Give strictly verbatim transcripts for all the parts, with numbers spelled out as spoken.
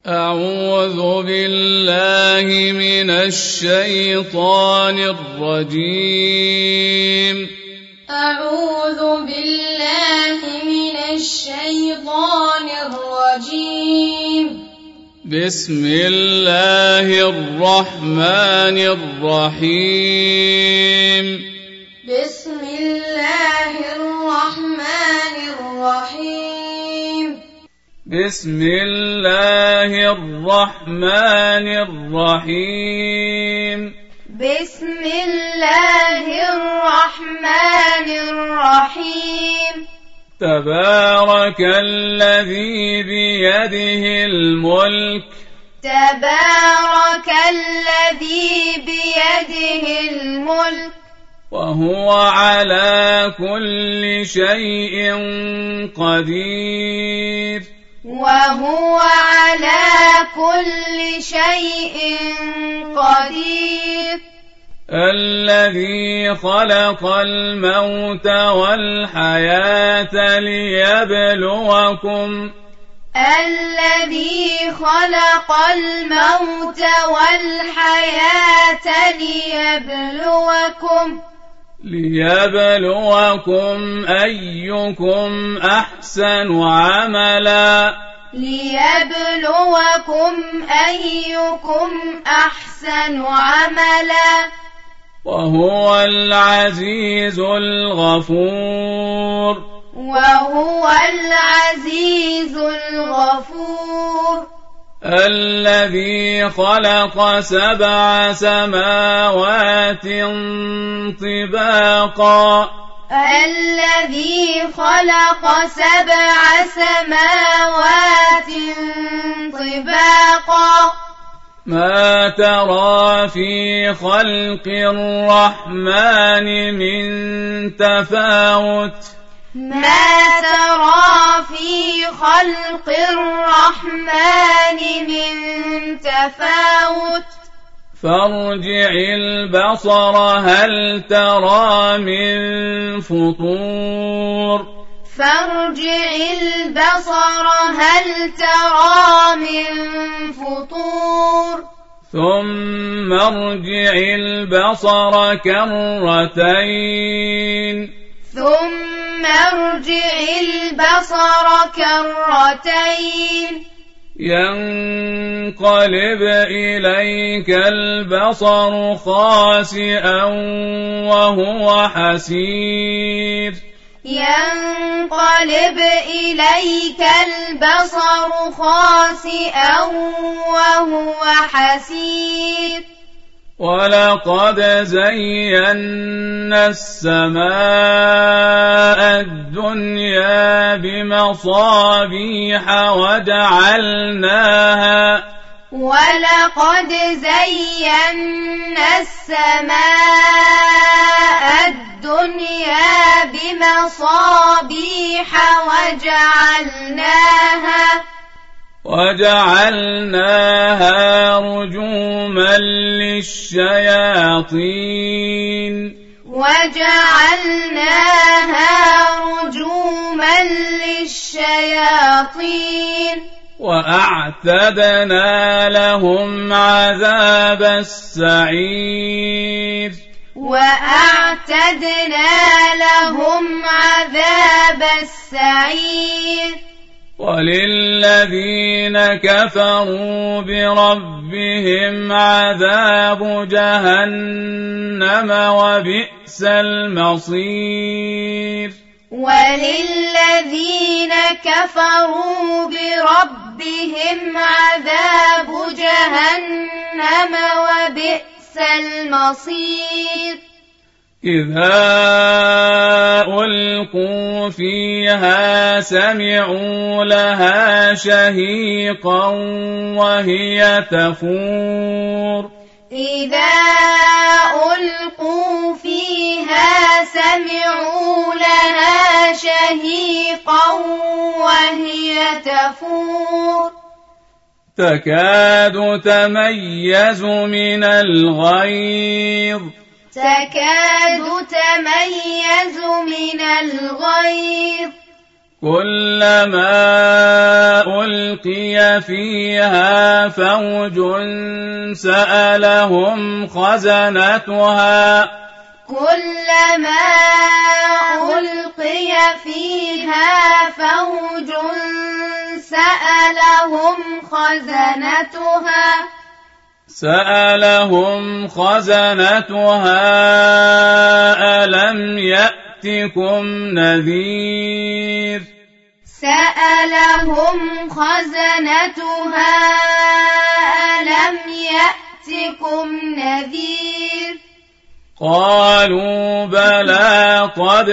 أعوذ بالله من الشيطان الرجيم أعوذ بالله من الشيطان الرجيم بسم الله الرحمن الرحيم بسم الله الرحمن الرحيم بسم الله الرحمن الرحيم بسم الله الرحمن الرحيم تبارك الذي بيده الملك تبارك الذي بيده الملك وهو على كل شيء قدير وهو على كل شيء قدير الذي خلق الموت والحياة ليبلوكم الذي خلق الموت والحياة ليبلوكم ليبلوكم أيكم أحسن عملا ليبلوكم أيكم أحسن عملا وهو العزيز الغفور وهو العزيز الغفور الذي خلق سبع سماوات طباقا الذي خلق سبع سماوات طباقا ما ترى في خلق الرحمن من تفاوت ما ترى في خلق الرحمن من تفاوت فارجع البصر هل ترى من فطور فارجع البصر هل ترى من فطور ثم ارجع البصر كرتين ثم ارجع البصر كرتين ينقلب إليك البصر خاسئا وهو حسير ينقلب إليك البصر خاسئا وهو حسير ولقد زينا السماء الدنيا بمصابيح وجعلناها ولقد زينا السماء الدنيا بمصابيح وجعلناها وجعلناها رجوما للشياطين وجعلناها رجوما للشياطين وأعتدنا لهم عذاب السعير وأعتدنا لهم عذاب السعير وللذين كفروا بربهم عذاب جهنم وبئس المصير وللذين كفروا بربهم عذاب جهنم وبئس المصير إذا ألقوا فيها سمعوا لها شهيقا وهي تفور إذا ألقوا فيها سمعوا لها شهيقا وهي تفور تكاد تميز من الغيظ تكاد تميز من الغيظ كلما ألقي فيها فوج سألهم خزنتها كلما ألقي فيها فوج سألهم خزنتها سألهم خزنتها ألم يأتكم نذير سألهم خزنتها ألم يأتكم نذير قالوا بلى قد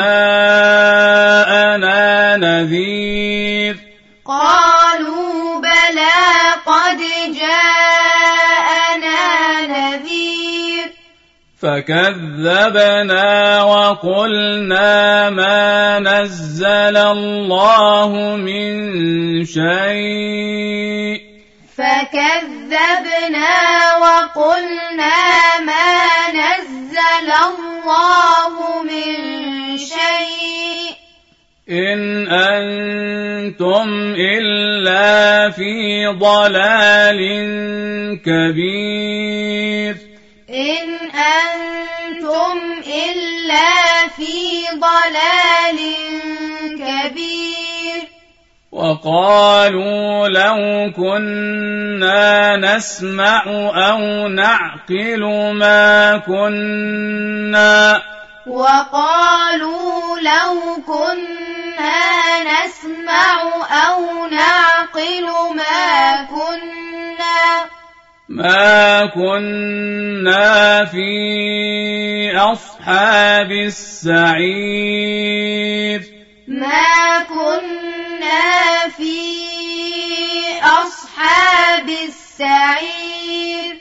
جاءنا نذير قالوا بلى قد جاءنا نذير فكذبنا وقلنا ما نزل الله من شيء فكذبنا وقلنا ما نزل الله من شيء إن أنتم إلا في ضلال كبير إن أنتم إلا في ضلال كبير وقالوا لو كنا نسمع أو نعقل ما كنا وقالوا لو كنا نسمع أو نعقل ما كنا ما كنا في أصحاب السعير ما كنا في أصحاب السعير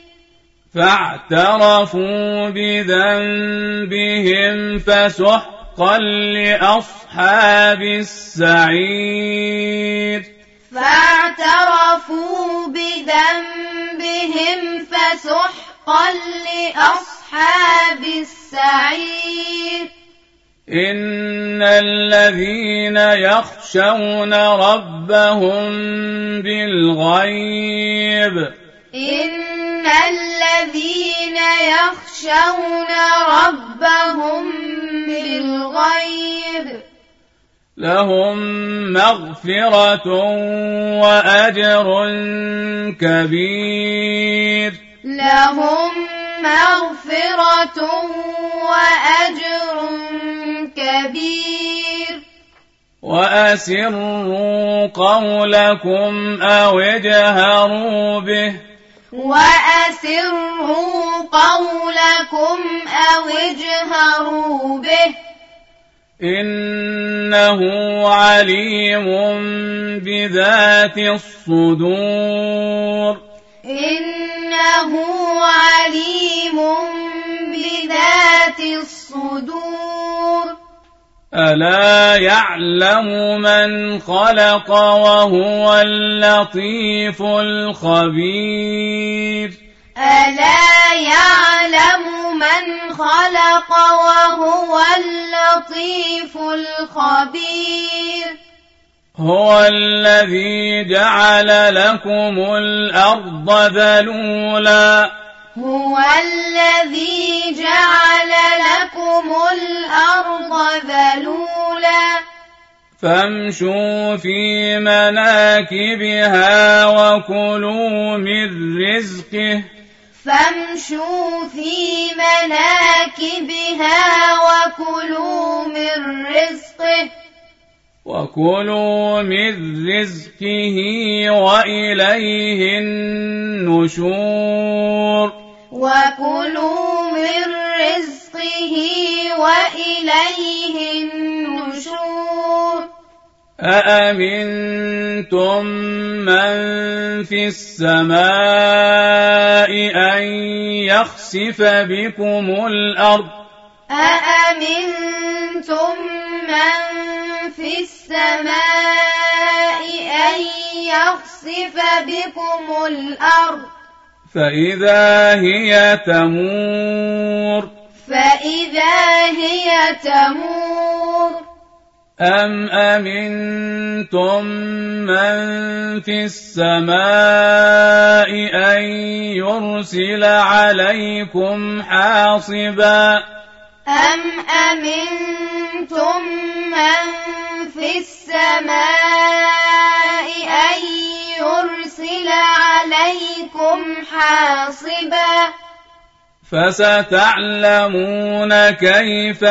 فاعترفوا بذنبهم فسحقا لأصحاب السعير فاعترفوا بذنبهم فسحقا لأصحاب السعير إن الذين يخشون ربهم بالغيب إن الذين يخشون ربهم بالغيب لهم مغفرة وأجر كبير لهم مغفرة وأجر كبير وأسروا قولكم أو اجهروا به وأسروا قولكم أو اجهروا به إنه عليم بذات الصدور إنه عليم بذات الصدور ألا يعلم من خلق وهو اللطيف الخبير ألا يعلم من خلق وهو اللطيف الخبير هو الذي جعل لكم الأرض ذلولا هو الذي جعل لكم الأرض ذلولا فامشوا في مناكبها وكلوا من رزقه فامشوا في مناكبها وكلوا من رزقه وكلوا من رزقه وإليه النشور وكلوا من رزقه وإليه النشور أأمنتم من في السماء أن يخسف بكم الأرض أأمنتم من في السماء أن يخسف بكم الأرض فإذا هي تمور فإذا هي تمور أم أمنتم من في السماء أن يرسل عليكم حاصبا أم أمنتم من في السماء أن يرسل عليكم حاصبا فستعلمون كيف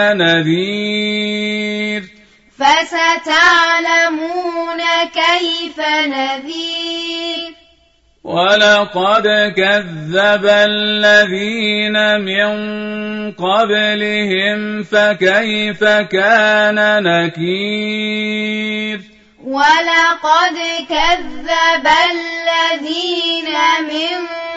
نذير فستعلمون كيف نذير ولقد كذب الذين من قبلهم فكيف كان نكير ولقد كذب الذين من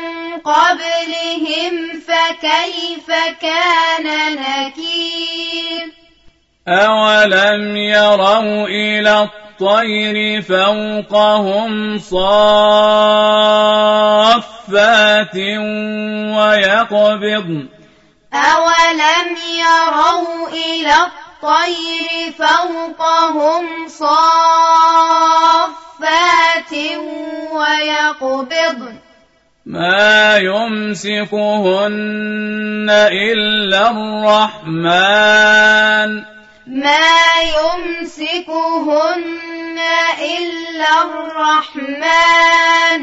قبلهم فكيف كان نكير أولم يروا إلى الطير فوقهم صافات ويقبضن أولم يروا إلى الطير فوقهم صافات ويقبضن ما يمسكهن إلا الرحمن ما يمسكهن إلا الرحمن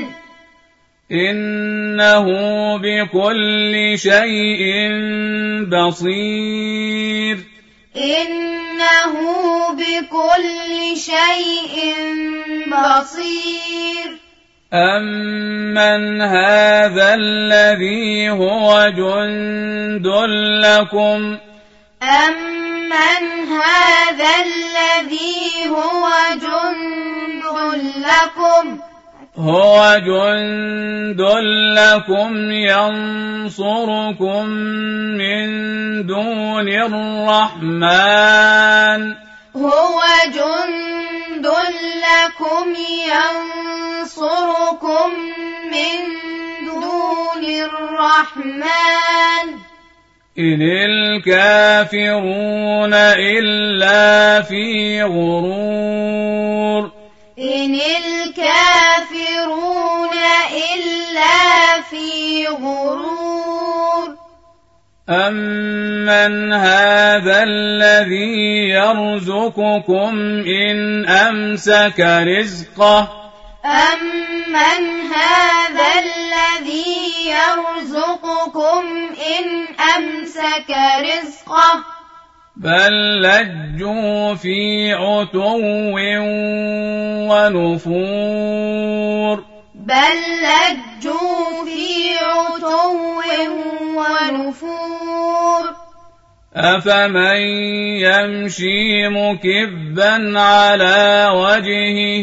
إنه بكل شيء بصير إنه بكل شيء بصير أمن هذا الذي هو جند لكم أمن هذا الذي هو جند لكم هو جند لكم ينصركم من دون الرحمن هو جند لكم ينصركم من دون الرحمن إن الكافرون إلا في غرور إن الكافرون إلا في غرور أمن هذا الذي يرزقكم إن أمسك رزقه أمن هذا الذي يرزقكم إن أمسك رزقه بل لجوا في عتو ونفور بل لجوا في عتو ونفور أفمن يمشي مكبا على وجهه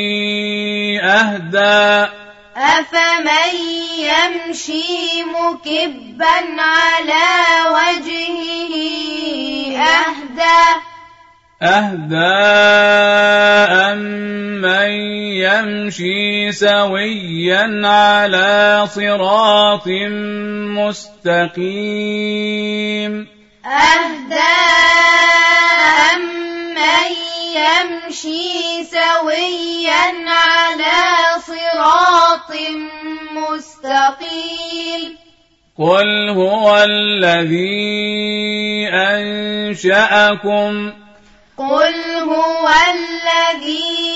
أهدى أفمن يمشي مكبا على وجهه أهدى أهدى أمن يمشي سويا على صراط مستقيم أهدى أمن يمشي سويا على صراط مستقيم قل هو الذي أنشأكم قل هو الذي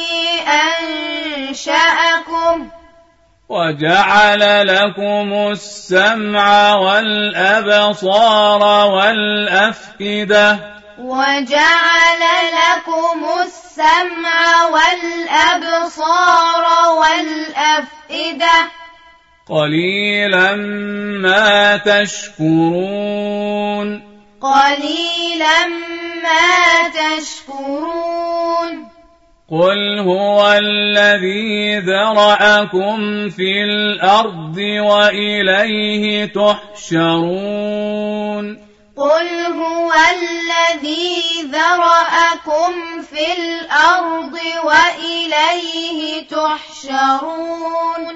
أنشأكم وجعل لكم السمع والأبصار والأفئدة وجعل لكم السمع والأبصار والأفئدة قليلا ما تشكرون قليلا ما تشكرون قل هو الذي ذرأكم في الأرض وإليه تحشرون قل هو الذي ذرأكم في الأرض وإليه تحشرون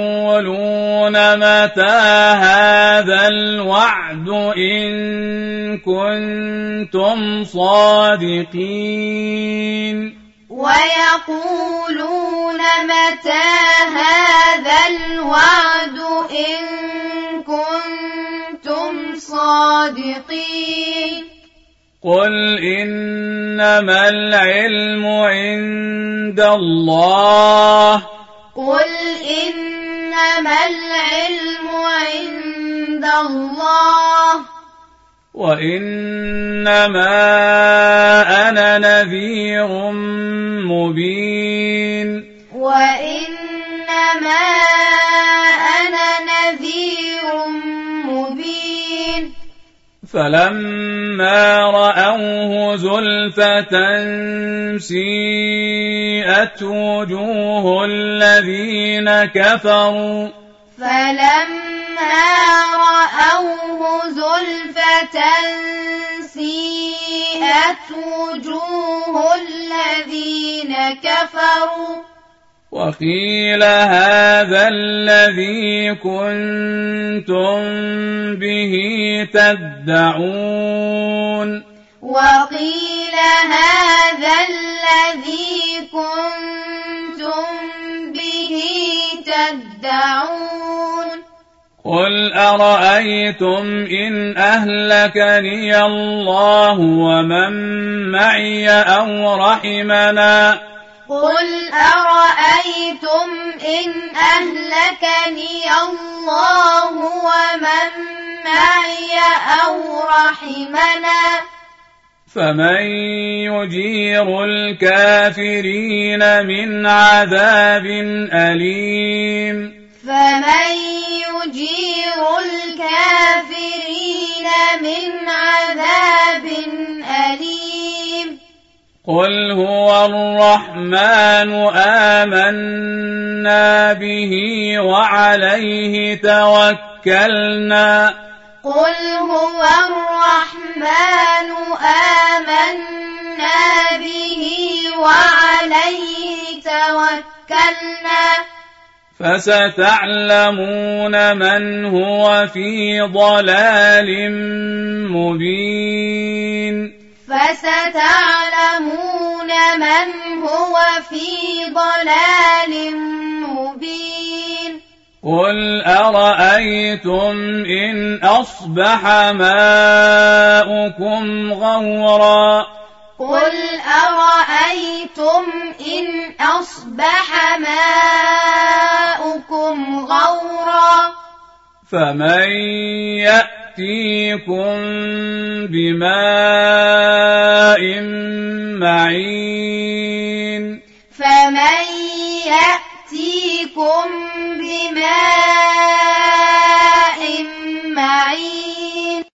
ويقولون متى هذا الوعد إن كنتم صادقين ويقولون متى هذا الوعد إن كنتم صادقين قل إنما العلم عند الله قل إنما العلم عند الله وإنما أنا نذير مبين وإنما أنا نذير مبين فلما رأوه زلفة سيئت وجوه الذين كفروا فلما رأوه زلفة سيئت وجوه الذين كفروا وقيل هذا الذي كنتم به تدعون وقيل هذا الذي كنتم به تدعون قل أرأيتم إن أهلكني الله ومن معي أو رحمنا قل أرأيتم إن أهلكني الله ومن معي أو رحمنا فمن يجير الكافرين من عذاب أليم فمن يجير الكافرين من عذاب أليم قل هو الرحمن آمنا به وعليه توكلنا قل هو الرحمن آمنا به وعليه توكلنا فستعلمون من هو في ضلال مبين فستعلمون من هو في ضلال مبين قل أرأيتم إن أصبح ماؤكم غورا قل أرأيتم إن أصبح ماؤكم غورا فمن يأتيكم بماء معين فمن يأتيكم